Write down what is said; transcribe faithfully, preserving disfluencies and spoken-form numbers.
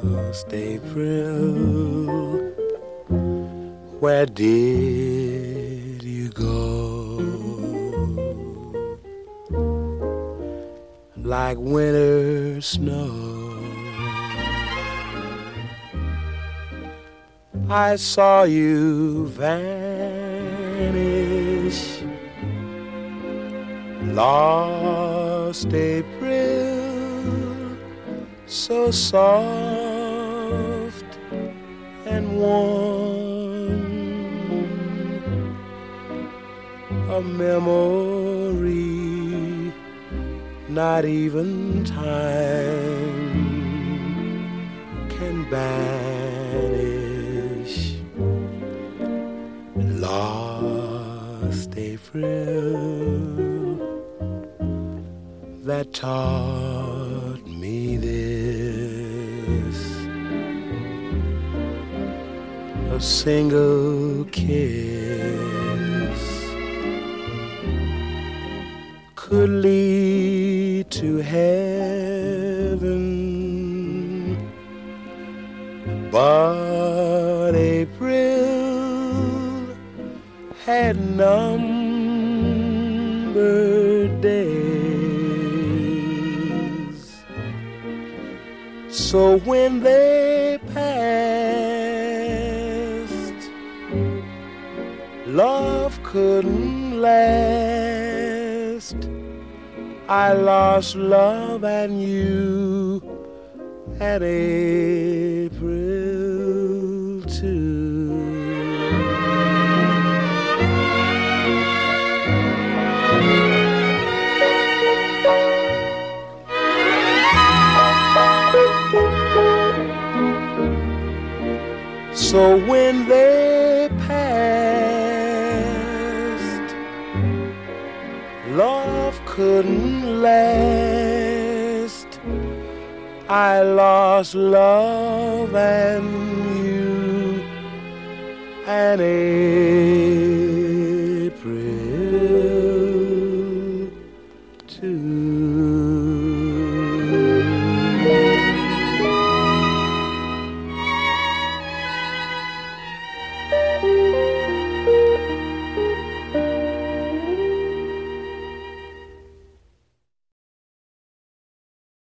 Last April, where did you go? Like winter snow, I saw you vanish. Lost April, so soft and warm, a memory not even time can banish. Lost April, that taught me this: a single kiss could lead to heaven, but April had numbered days. So when they passed, love couldn't last. I lost love and you and April too. So when they passed, love couldn't last. I lost love and you and April.